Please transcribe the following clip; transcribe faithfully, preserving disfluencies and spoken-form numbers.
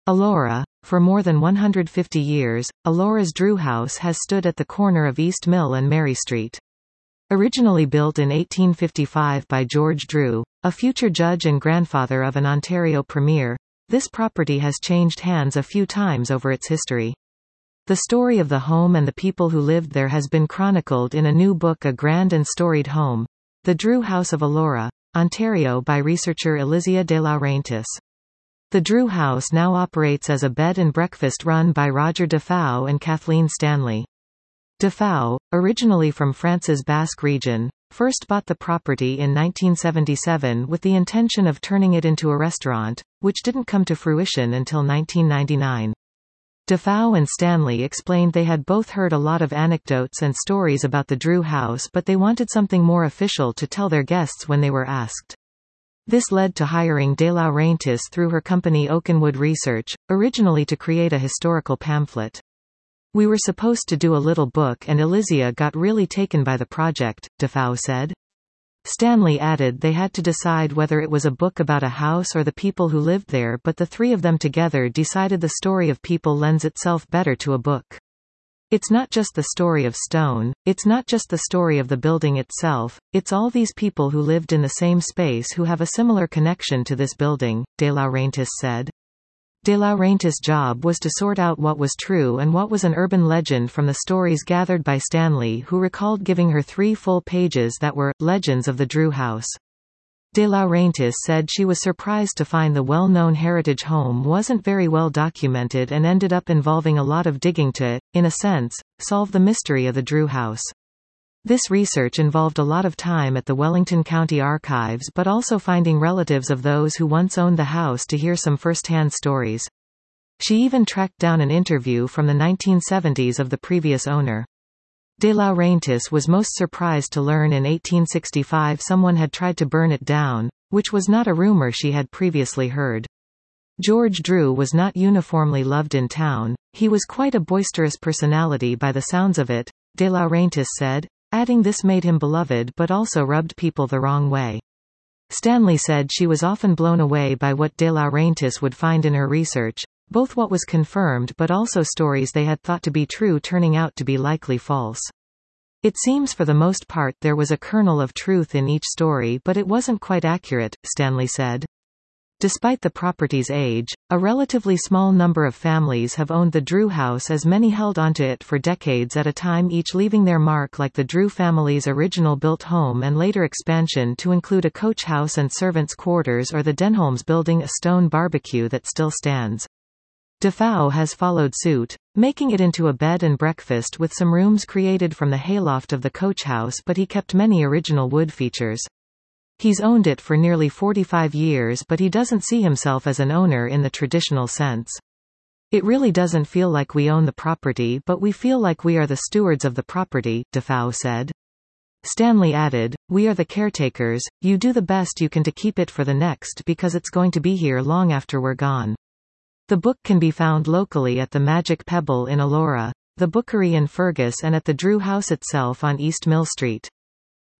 Elora. For more than one hundred fifty years, Elora's Drew House has stood at the corner of East Mill and Mary Street. Originally built in eighteen fifty-five by George Drew, a future judge and grandfather of an Ontario premier, this property has changed hands a few times over its history. The story of the home and the people who lived there has been chronicled in a new book, A Grand and Storied Home, The Drew House of Elora, Ontario, by researcher Elizia de Laurentiis. The Drew House now operates as a bed and breakfast run by Roger Defoe and Kathleen Stanley. Defoe, originally from France's Basque region, first bought the property in nineteen seventy-seven with the intention of turning it into a restaurant, which didn't come to fruition until nineteen ninety-nine. Defoe and Stanley explained they had both heard a lot of anecdotes and stories about the Drew House, but they wanted something more official to tell their guests when they were asked. This led to hiring De Laurentiis through her company Oakenwood Research, originally to create a historical pamphlet. "We were supposed to do a little book and Elizia got really taken by the project," Defoe said. Stanley added they had to decide whether it was a book about a house or the people who lived there, but the three of them together decided the story of people lends itself better to a book. It's not just the story of stone, it's not just the story of the building itself, it's all these people who lived in the same space who have a similar connection to this building, De Laurentiis said. De Laurentiis' job was to sort out what was true and what was an urban legend from the stories gathered by Stanley, who recalled giving her three full pages that were legends of the Drew House. De Laurentiis said she was surprised to find the well-known heritage home wasn't very well documented and ended up involving a lot of digging to, in a sense, solve the mystery of the Drew House. This research involved a lot of time at the Wellington County Archives, but also finding relatives of those who once owned the house to hear some first-hand stories. She even tracked down an interview from the nineteen seventies of the previous owner. De Laurentiis was most surprised to learn in eighteen sixty-five someone had tried to burn it down, which was not a rumor she had previously heard. George Drew was not uniformly loved in town, he was quite a boisterous personality by the sounds of it, De Laurentiis said, adding this made him beloved but also rubbed people the wrong way. Stanley said she was often blown away by what De Laurentiis would find in her research, both what was confirmed but also stories they had thought to be true turning out to be likely false. It seems for the most part there was a kernel of truth in each story, but it wasn't quite accurate, Stanley said. Despite the property's age, a relatively small number of families have owned the Drew House, as many held onto it for decades at a time, each leaving their mark, like the Drew family's original built home and later expansion to include a coach house and servants' quarters, or the Denholms building a stone barbecue that still stands. Defoe has followed suit, making it into a bed and breakfast with some rooms created from the hayloft of the coach house, but he kept many original wood features. He's owned it for nearly forty-five years, but he doesn't see himself as an owner in the traditional sense. "It really doesn't feel like we own the property, but we feel like we are the stewards of the property," Defoe said. Stanley added, "We are the caretakers, you do the best you can to keep it for the next because it's going to be here long after we're gone." The book can be found locally at the Magic Pebble in Elora, the Bookery in Fergus, and at the Drew House itself on East Mill Street.